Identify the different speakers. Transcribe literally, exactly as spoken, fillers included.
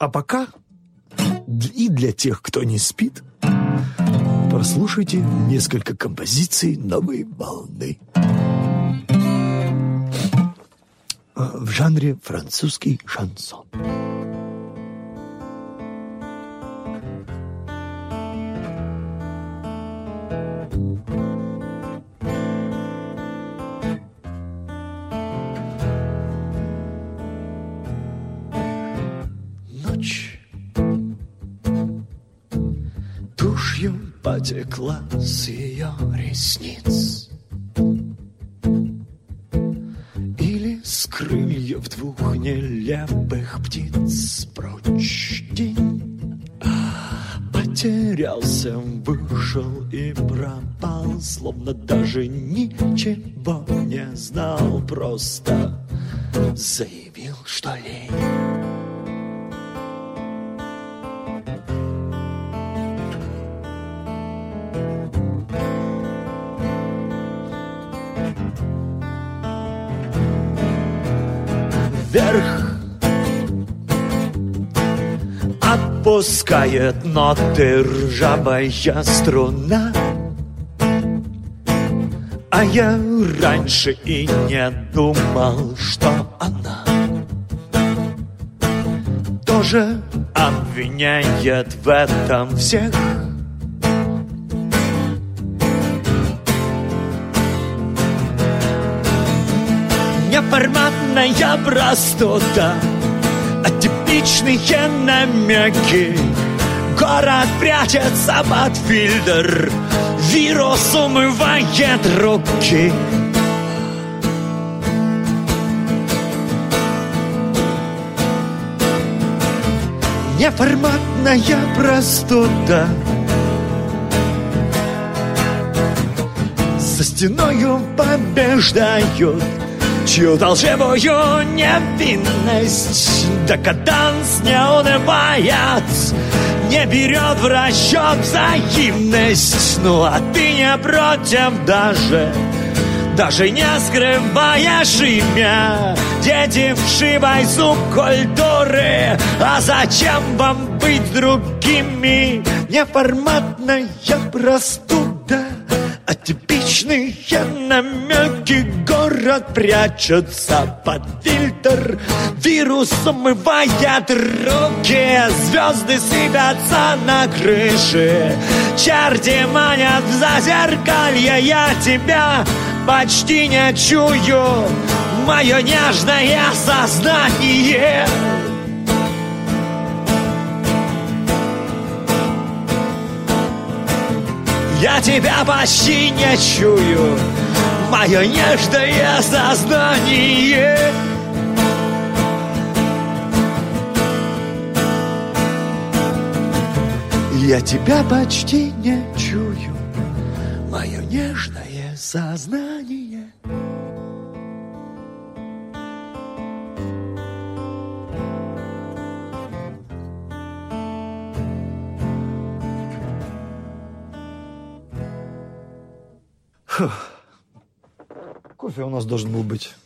Speaker 1: А пока и для тех, кто не спит, прослушайте несколько композиций новой волны в жанре французский шансон. Ночь тушью потекла с ее ресниц, или с крыльев двух нелепых птиц. Прочь день потерялся, вышел и пропал, словно даже ничего не знал, просто заявил, что лень. Вверх отпускает ноты ржавая струна, а я раньше и не думал, что она тоже обвиняет в этом всех. Неформатная простуда, атипичные намеки. Город прячется под фильтр, вирус умывает руки. Неформатная простуда, за стеною побеждают чью-то лживую невинность. Декаданс не унывает, не берет в расчет взаимность. Ну а ты не против даже, даже не скрываешь имя. Дети вшивай субкультуры, а зачем вам быть другими? Неформатная простуда, атипичные намеки. Город прячется под фильтр, вирус умывает руки. Звезды сыпятся на крыше, черти манят в зазеркалье. Я тебя почти не чую, мое нежное сознание. Я тебя почти не чую, мое нежное сознание. Я тебя почти не чую, мое нежное сознание. Фух. Кофе у нас должен был быть.